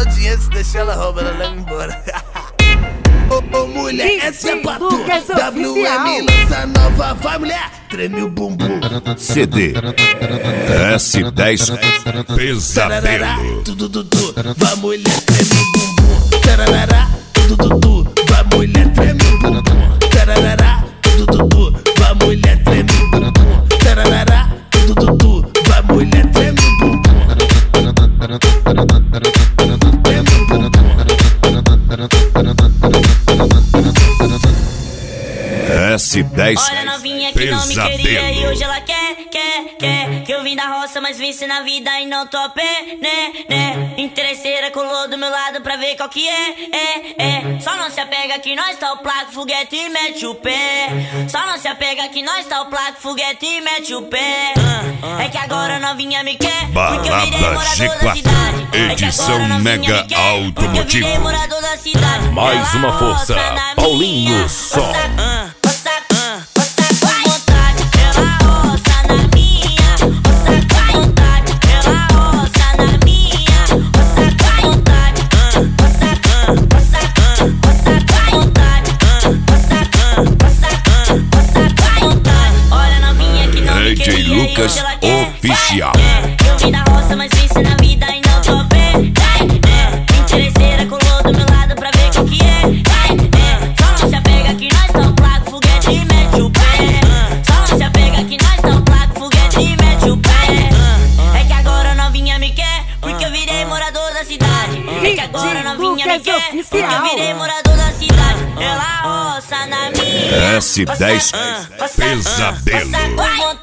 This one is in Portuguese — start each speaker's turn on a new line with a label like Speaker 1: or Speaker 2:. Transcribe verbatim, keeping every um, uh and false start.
Speaker 1: dinheiro, se deixar ela rouba, ela leva embora. Ô, ô mulher, essa é pra tu. W M lança nova, vai mulher, treme o bumbum.
Speaker 2: C D S dez Pesadelo.
Speaker 1: Tudo, tudo, vai mulher, treme o bumbum. Tarará, tudo, tudo, vai mulher, treme o bumbum. Tarará, tudo, tudo, vai mulher, treme o bumbum. Tarará, tudo, tudo, vai mulher, treme o bumbum. Treme o bumbum.
Speaker 2: S dez
Speaker 3: Olha, novinha que não me queria e hoje ela quer, quer, quer. Que eu vim da roça, mas vice na vida e não tô a pé, né, né. Interesseira colou do meu lado pra ver qual que é, é, é. Só não se apega que nós tá o placo, foguete e mete o pé. Só não se apega que nós tá o placo, foguete e mete o pé. É que agora novinha me quer, porque eu virei morador da cidade.
Speaker 2: Edição Mega Automotivo.
Speaker 4: Mais uma força, Paulinho Só.
Speaker 2: D J Lucas Oficial.
Speaker 3: Eu vim da roça, mas vice na vida e não tô bem. Interesseira colou do meu lado pra ver qual que é. Só não se apega que nós tá o placo, foguete e mete o pé. Só não se apega que nós tá o placo, foguete e mete o pé. É que agora novinha me quer, porque eu virei morador da cidade. É que agora novinha me quer, porque eu virei morador da cidade. Ela roça na minha
Speaker 2: S dez Pesadelo.